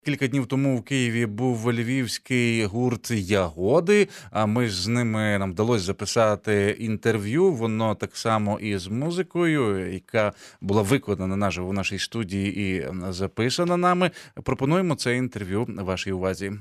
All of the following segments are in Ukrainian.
Кілька днів тому в Києві був львівський гурт «Ягоди», а ми ж з ними, нам вдалося записати інтерв'ю, воно так само і з музикою, яка була виконана наживо в нашій студії і записана нами. Пропонуємо це інтерв'ю вашій увазі.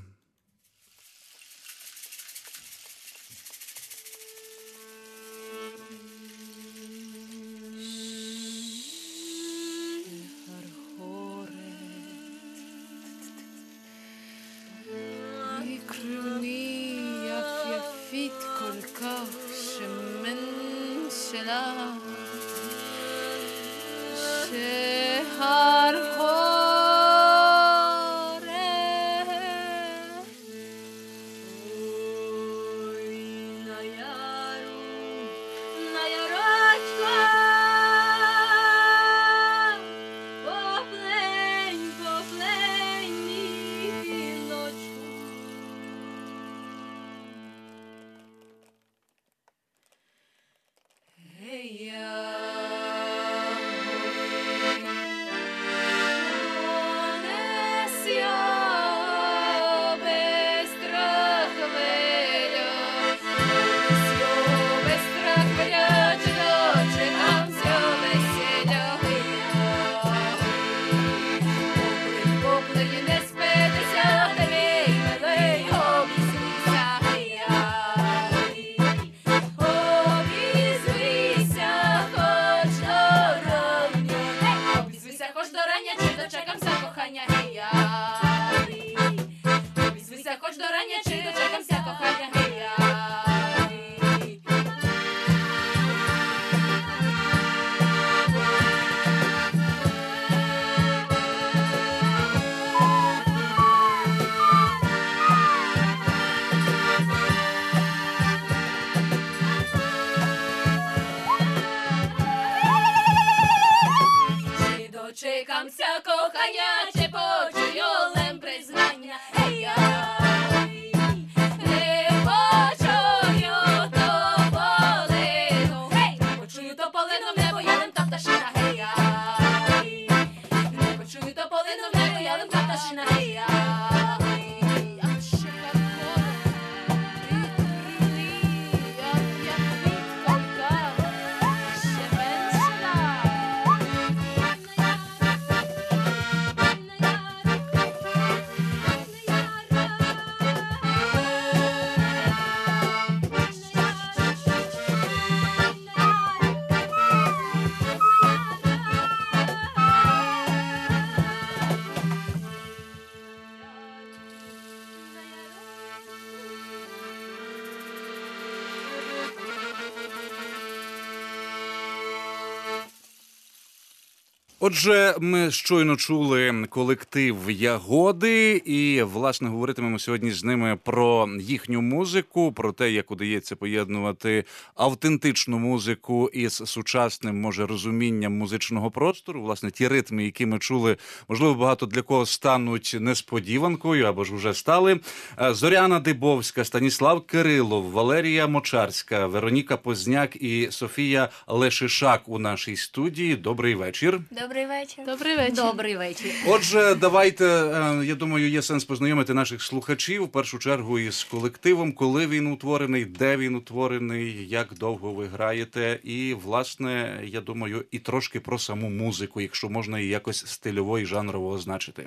Отже, ми щойно чули колектив «Ягоди» і, власне, говоритимемо сьогодні з ними про їхню музику, про те, як удається поєднувати автентичну музику із сучасним, може, розумінням музичного простору. Власне, ті ритми, які ми чули, можливо, багато для кого стануть несподіванкою, або ж вже стали. Зоряна Дибовська, Станіслав Кирилов, Валерія Мочарська, Вероніка Позняк і Софія Лешишак у нашій студії. Добрий вечір. Добрий вечір. Добрий вечір. Добрий вечір. Отже, давайте, я думаю, є сенс познайомити наших слухачів, в першу чергу, із колективом, коли він утворений, де він утворений, як довго ви граєте, і, власне, я думаю, і трошки про саму музику, якщо можна її якось стильово і жанрово означити.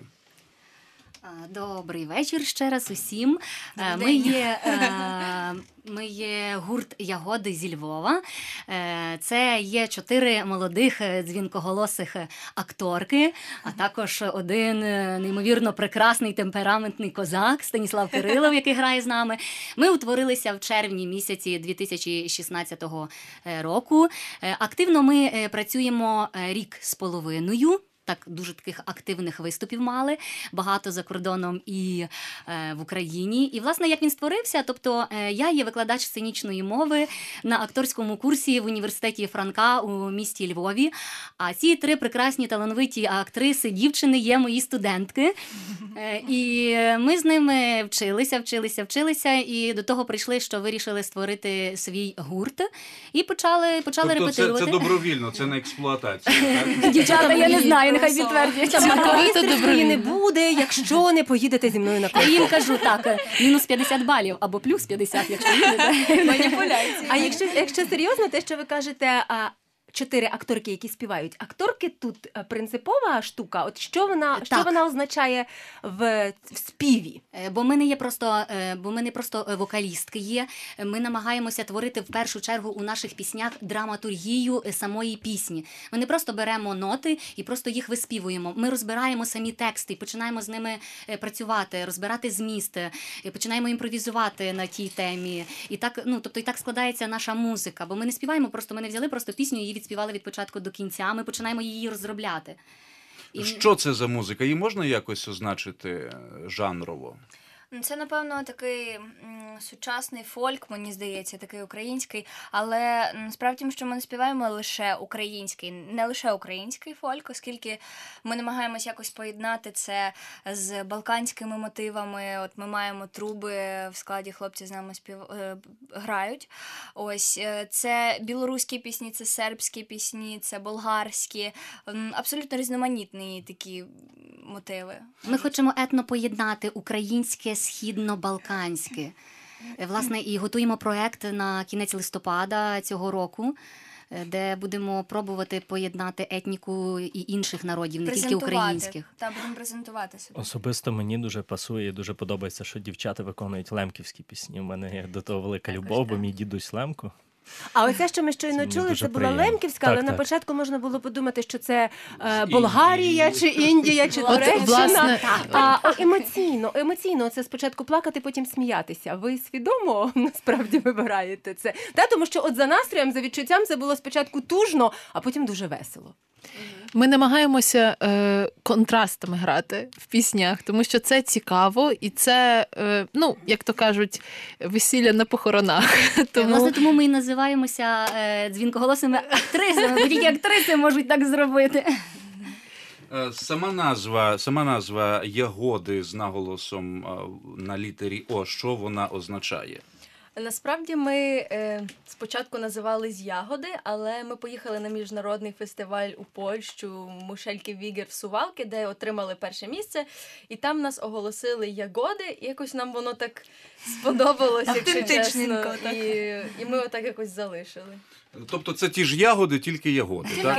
Добрий вечір ще раз усім. Ми є гурт «Ягоди» зі Львова. Це є 4 молодих дзвінкоголосих акторки, а також один неймовірно прекрасний темпераментний козак Станіслав Кирилов, який грає з нами. Ми утворилися в червні місяці 2016 року. Активно ми працюємо рік з половиною. Так, дуже таких активних виступів мали, багато за кордоном і в Україні. І, власне, як він створився, тобто я є викладач сценічної мови на акторському курсі в університеті Франка у місті Львові. А ці 3 прекрасні талановиті актриси, дівчини є мої студентки. І ми з ними вчилися, і до того прийшли, що вирішили створити свій гурт. І почали репетирувати. Це добровільно, це не експлуатація, так? Дівчата, я не знаю, нехай підтвердять. Стрічкою не буде, якщо не поїдете зі мною на Я концерт. їм кажу так, мінус 50 балів або плюс 50, якщо їдете. Маніпуляції. А якщо серйозно, те, що ви кажете, 4 акторки, які співають, акторки тут принципова штука? От що вона означає в співі? Бо ми не просто вокалістки є. Ми намагаємося творити в першу чергу у наших піснях драматургію самої пісні. Ми не просто беремо ноти і просто їх виспівуємо. Ми розбираємо самі тексти, починаємо з ними працювати, розбирати зміст, починаємо імпровізувати на тій темі. І так, тобто і так складається наша музика. Бо ми не співаємо просто, ми не взяли просто пісню, її відспівали від початку до кінця. Ми починаємо її розробляти. Що це за музика? Її можна якось означити жанрово? Це, напевно, такий сучасний фольк, мені здається, такий український, але справді, що ми не співаємо лише український, не лише український фольк, оскільки ми намагаємось якось поєднати це з балканськими мотивами. От ми маємо труби, в складі хлопці з нами грають. Ось, це білоруські пісні, це сербські пісні, це болгарські, абсолютно різноманітні такі мотиви. Ми хочемо етно поєднати українське, східно-балканське. Власне, і готуємо проект на кінець листопада цього року, де будемо пробувати поєднати етніку і інших народів, не тільки українських. Так, будемо презентувати себе. Особисто мені дуже пасує і дуже подобається, що дівчата виконують лемківські пісні. У мене є до того велика любов, бо мій дідусь Лемко. А оце, що ми щойно Це чули, дуже це була приємно. Лемківська, але Так, на так. початку можна було подумати, що це Болгарія, чи Індія, чи Туреччина. власне, Емоційно це спочатку плакати, потім сміятися. Ви свідомо насправді вибираєте це? Тому що от за настроєм, за відчуттям це було спочатку тужно, а потім дуже весело. Ми намагаємося контрастами грати в піснях, тому що це цікаво і це, як то кажуть, весілля на похоронах. Власне, тому ми і називаємося дзвінкоголосими актрисами, бо тільки актриси можуть так зробити. Сама назва «Ягоди» з наголосом на літері О, що вона означає? Насправді ми спочатку називались «Ягоди», але ми поїхали на міжнародний фестиваль у Польщу Мушельки Вігер в Сувалки, де отримали перше місце, і там нас оголосили «Ягоди», і якось нам воно так сподобалось, якщо чесно, і ми отак якось залишили. Тобто це ті ж ягоди, тільки ягоди, так?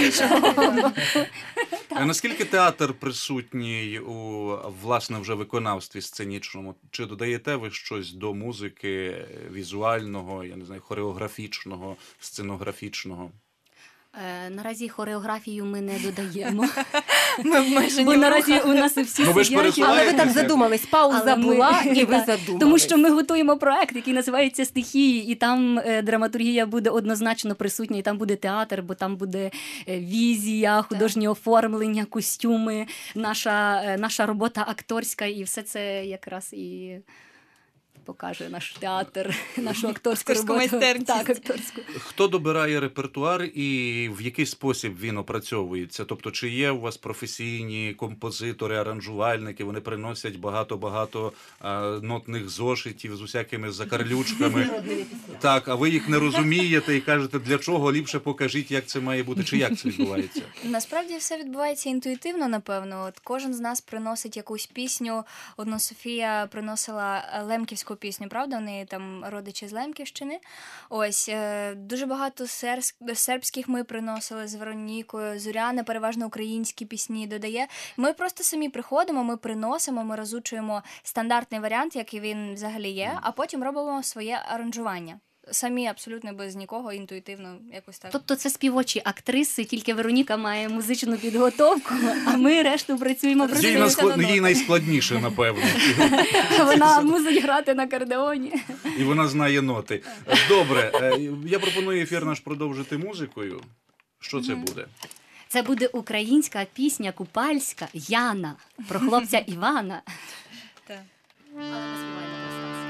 Наскільки театр присутній у, власне, вже виконавстві сценічному? Чи додаєте ви щось до музики візуального, я не знаю, хореографічного, сценографічного? Наразі хореографію ми не додаємо. Ми обмежені. Бо наразі у нас і всі Ну, ви ж сидять. пересуваєте. Але ви так задумались, пауза Але ми- була, і ви Так. задумались. Тому що ми готуємо проект, який називається «Стихії», і там драматургія буде однозначно присутня, і там буде театр, бо там буде візія, художнє оформлення, костюми, наша робота акторська, і все це якраз і покаже наш театр, нашу акторську Акторську роботу. майстерність. Так, акторську. Хто добирає репертуар і в який спосіб він опрацьовується? Тобто, чи є у вас професійні композитори, аранжувальники, вони приносять багато-багато нотних зошитів з усякими закарлючками. Так, а ви їх не розумієте і кажете, для чого, ліпше покажіть, як це має бути, чи як це відбувається? Насправді все відбувається інтуїтивно, напевно. От кожен з нас приносить якусь пісню. Одна Софія приносила лемківську пісню, правда? В неї там родичі з Лемківщини. Ось, дуже багато сербських ми приносили з Веронікою. Зоряна переважно українські пісні додає. Ми просто самі приходимо, ми приносимо, ми розучуємо стандартний варіант, який він взагалі є, а потім робимо своє аранжування. Самі абсолютно без нікого, інтуїтивно якось так. Тобто це співочі актриси, тільки Вероніка має музичну підготовку, а ми решту працюємо Їй найскладніше, напевно. Вона мусить грати на акордеоні. І вона знає ноти. Добре, я пропоную ефір наш продовжити музикою. Що це буде? Це буде українська пісня купальська «Яна» про хлопця Івана. Так. Але ми співаємо про Стаса.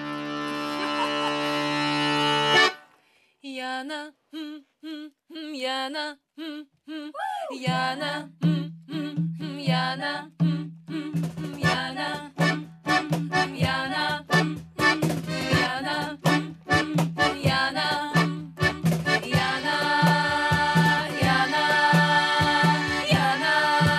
Яна, Яна, Яна, Яна, Яна, Яна, Яна, Яна. Яна, Яна, Яна,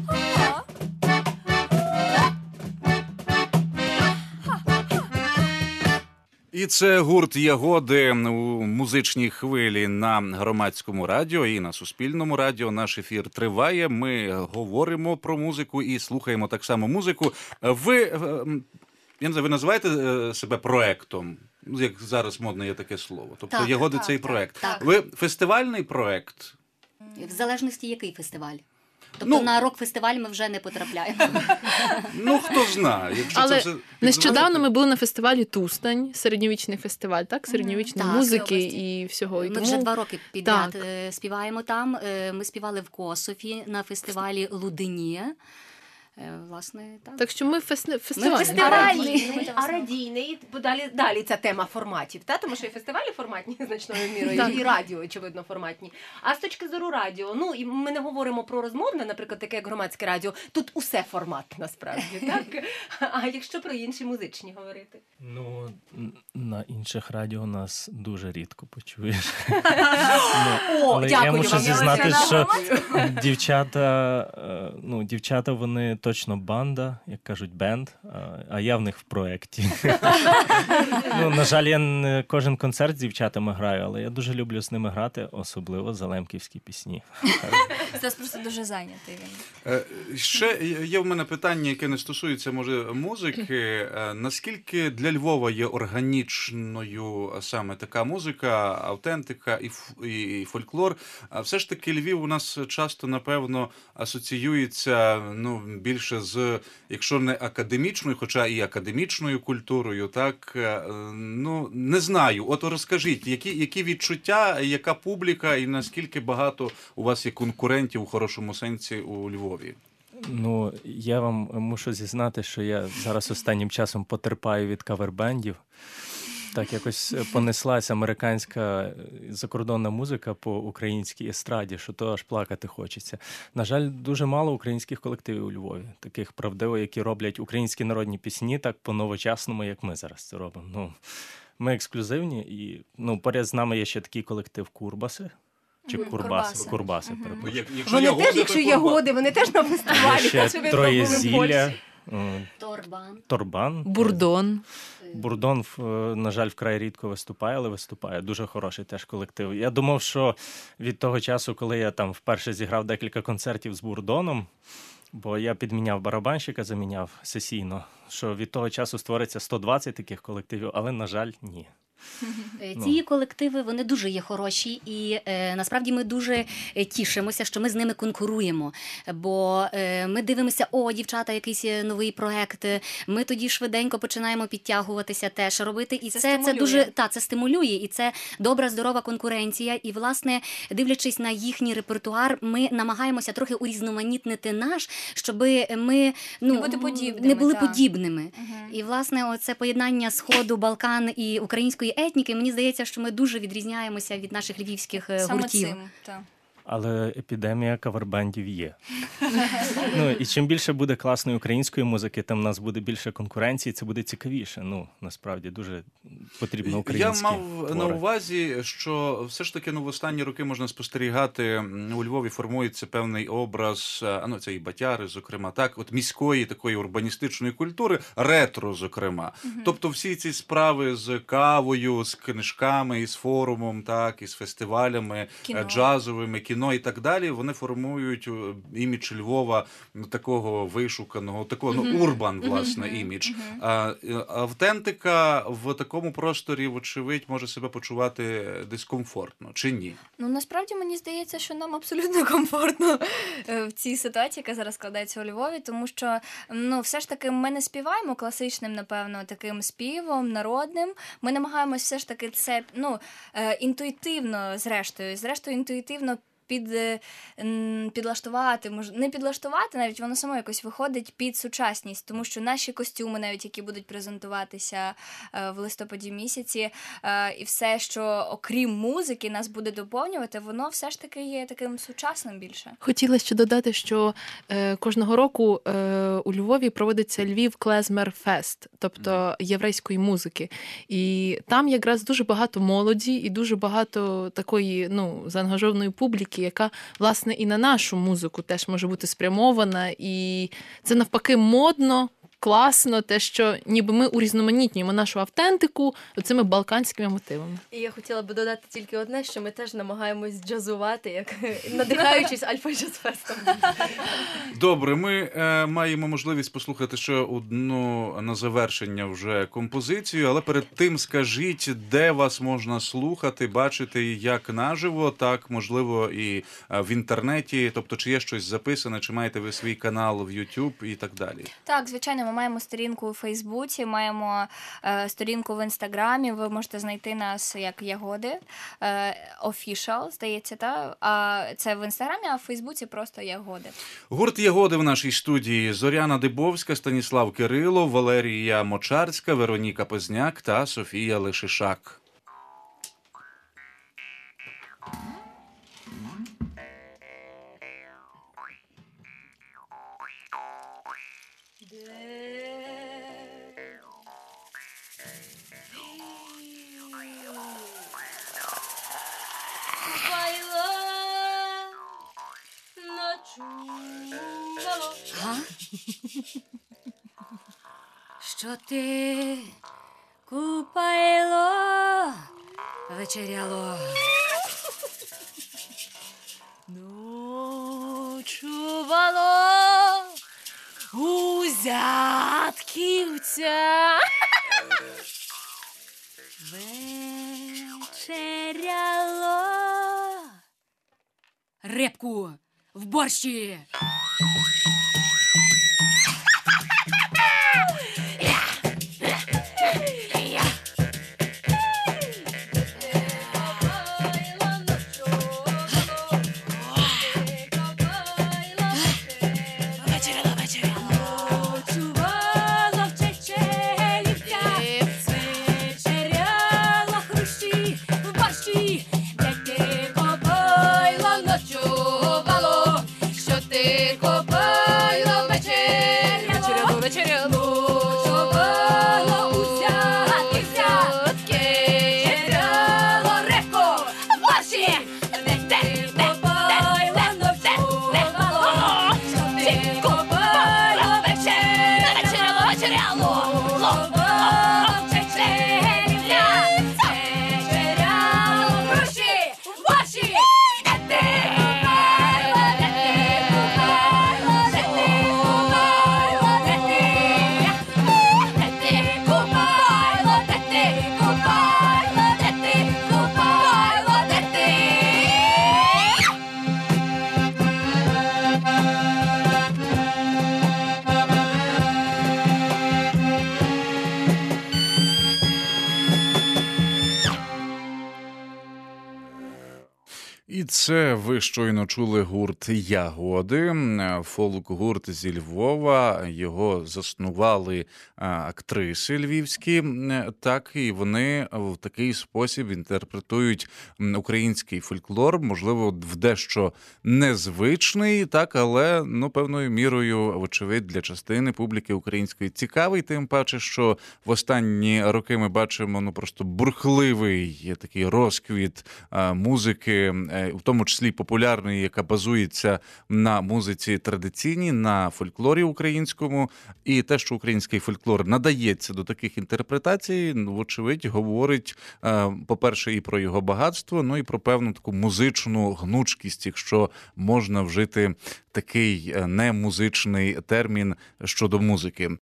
І це гурт «Ягоди» у музичній хвилі на Громадському радіо і на Суспільному радіо. Наш ефір триває. Ми говоримо про музику і слухаємо так само музику. Ви, я не знаю, ви називаєте себе проектом? Як зараз модне є таке слово. Тобто Так, «Ягоди» так, це і так, проект. так. Ви фестивальний проект? В залежності, який фестиваль. Тобто на рок-фестиваль ми вже не потрапляємо. Ну, хто знає. Якщо Але це все нещодавно ми були на фестивалі «Тустань», середньовічний фестиваль, так? Середньовічної Так, музики області. і всього. І Ми тому... вже 2 роки підряд Так. співаємо там. Ми співали в Косові на фестивалі «Лудині». Власне, так. Так що ми фестивальний. фестивальні. А радійний, бо далі ця тема форматів, та? Тому що і фестивалі форматні значною мірою, і радіо, очевидно, форматні. А з точки зору радіо, ну, і ми не говоримо про розмовне, наприклад, таке як громадське радіо, тут усе формат, насправді, так? А якщо про інші музичні говорити? Ну, на інших радіо нас дуже рідко почуєш. О, Але дякую я вам. мушу зізнати, розглядала. що дівчата точно банда, як кажуть, бенд, а я в них в проєкті. Ну, на жаль, я не кожен концерт з дівчатами граю, але я дуже люблю з ними грати, особливо залемківські пісні. Стас просто дуже зайнятий він. Ще є в мене питання, яке не стосується, може, музики. Наскільки для Львова є органічною саме така музика, автентика і фольклор? Все ж таки Львів у нас часто, напевно, асоціюється більше з, якщо не академічною, хоча і академічною культурою, так? Ну, не знаю. От розкажіть, які відчуття, яка публіка і наскільки багато у вас є конкурентів у хорошому сенсі у Львові? Ну, я вам мушу зізнати, що я зараз останнім часом потерпаю від кавербендів. Так, якось понеслася американська закордонна музика по українській естраді, що то аж плакати хочеться. На жаль, дуже мало українських колективів у Львові, таких правдиво, які роблять українські народні пісні так по-новочасному, як ми зараз це робимо. Ну, ми ексклюзивні, і поряд з нами є ще такий колектив «Курбаси». Чи Курбаси. Курбаси, перепрошую. Вони теж, якщо ягоди, вони теж на фестивалі. Ще щоб ви Троє були в зілля, Торбан. Торбан. Бурдон. Бурдон, на жаль, вкрай рідко виступає, але виступає. Дуже хороший теж колектив. Я думав, що від того часу, коли я там вперше зіграв декілька концертів з Бурдоном, бо я підміняв барабанщика, заміняв сесійно, що від того часу створиться 120 таких колективів, але, на жаль, ні. Ці колективи, вони дуже є хороші, і насправді ми дуже тішимося, що ми з ними конкуруємо, бо ми дивимося, дівчата, якийсь новий проект, ми тоді швиденько починаємо підтягуватися теж робити, і це дуже, це стимулює, і це добра, здорова конкуренція, і, власне, дивлячись на їхній репертуар, ми намагаємося трохи урізноманітнити наш, щоб ми не були подібними. І, власне, оце поєднання Сходу, Балкан і української етніки, мені здається, що ми дуже відрізняємося від наших львівських Саме гуртів. цим, так. Але епідемія кавербендів є. Ну, і чим більше буде класної української музики, тим в нас буде більше конкуренції, це буде цікавіше. Ну, насправді, дуже потрібно українські Я мав твори. на увазі, що все ж таки в останні роки можна спостерігати, у Львові формується певний образ, це і Батяри, зокрема, так, от міської такої урбаністичної культури, ретро, зокрема. Тобто всі ці справи з кавою, з книжками, із форумом, так, із фестивалями, джазовими, кіно і так далі, вони формують імідж Львова такого вишуканого, такого, урбан, власне, імідж. Автентика в такому просторі, вочевидь, може себе почувати дискомфортно, чи ні? Ну, насправді, мені здається, що нам абсолютно комфортно в цій ситуації, яка зараз складається у Львові, тому що, все ж таки ми не співаємо класичним, напевно, таким співом, народним. Ми намагаємось все ж таки це, інтуїтивно, зрештою інтуїтивно підлаштувати, не підлаштувати, навіть воно само якось виходить під сучасність, тому що наші костюми, навіть які будуть презентуватися в листопаді місяці, і все, що окрім музики нас буде доповнювати, воно все ж таки є таким сучасним більше. Хотіла ще додати, що кожного року у Львові проводиться Львів Клезмер Фест, тобто єврейської музики. І там якраз дуже багато молоді і дуже багато такої, заангажованої публіки, яка, власне, і на нашу музику теж може бути спрямована. І це, навпаки, модно, класно, те, що ніби ми урізноманітнюємо нашу автентику цими балканськими мотивами. І я хотіла би додати тільки одне, що ми теж намагаємось джазувати, як надихаючись Альфа-Джаз-фестом. Добре, ми маємо можливість послухати ще одну на завершення вже композицію, але перед тим скажіть, де вас можна слухати, бачити як наживо, так, можливо, і в інтернеті, тобто чи є щось записане, чи маєте ви свій канал в YouTube і так далі? Так, звичайно, ми маємо сторінку у Фейсбуці, маємо сторінку в Інстаграмі, ви можете знайти нас як Ягоди, Official, здається, та? Це в Інстаграмі, а в Фейсбуці просто Ягоди. Гурт «Ягоди» в нашій студії: Зоряна Дибовська, Станіслав Кирилов, Валерія Мочарська, Вероніка Позняк та Софія Лешишак. Що ти купайло вечеряло, ночувало узятківця, вечеряло репку в борщі. Що ти копай? І це ви щойно чули гурт «Ягоди», фолк-гурт зі Львова. Його заснували актриси львівські, так, і вони в такий спосіб інтерпретують український фольклор, можливо, в дещо незвичний, так, але, певною мірою, вочевидь, для частини публіки української цікавий, тим паче, що в останні роки ми бачимо, просто бурхливий такий розквіт музики, в тому числі популярної, яка базується на музиці традиційній, на фольклорі українському. І те, що український фольклор надається до таких інтерпретацій, вочевидь, говорить, по-перше, і про його багатство, і про певну таку музичну гнучкість, якщо можна вжити такий немузичний термін щодо музики.